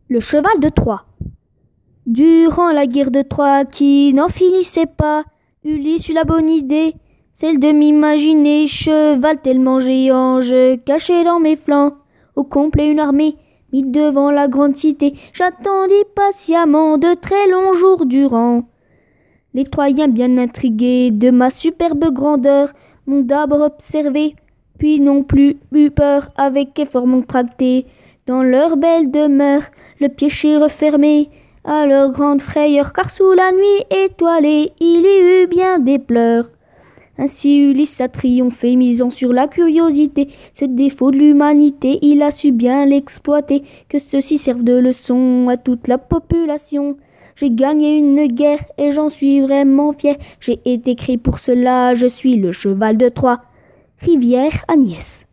Le cheval de Troie. Durant la guerre de Troie qui n'en finissait pas, Ulysse eut la bonne idée, celle de m'imaginer cheval tellement géant, je cachais dans mes flancs, au complet une armée, mis devant la grande cité, j'attendis patiemment de très longs jours durant. Les Troyens bien intrigués de ma superbe grandeur m'ont d'abord observé, puis n'ont plus eu peur, avec effort m'ont tracté dans leur belle demeure, le piéger refermé à leur grande frayeur, car sous la nuit étoilée il y eut bien des pleurs. Ainsi Ulysse a triomphé, misant sur la curiosité, ce défaut de l'humanité, il a su bien l'exploiter, que ceci serve de leçon à toute la population. J'ai gagné une guerre et j'en suis vraiment fier, j'ai été créé pour cela, je suis le cheval de Troie. Rivière Agnès.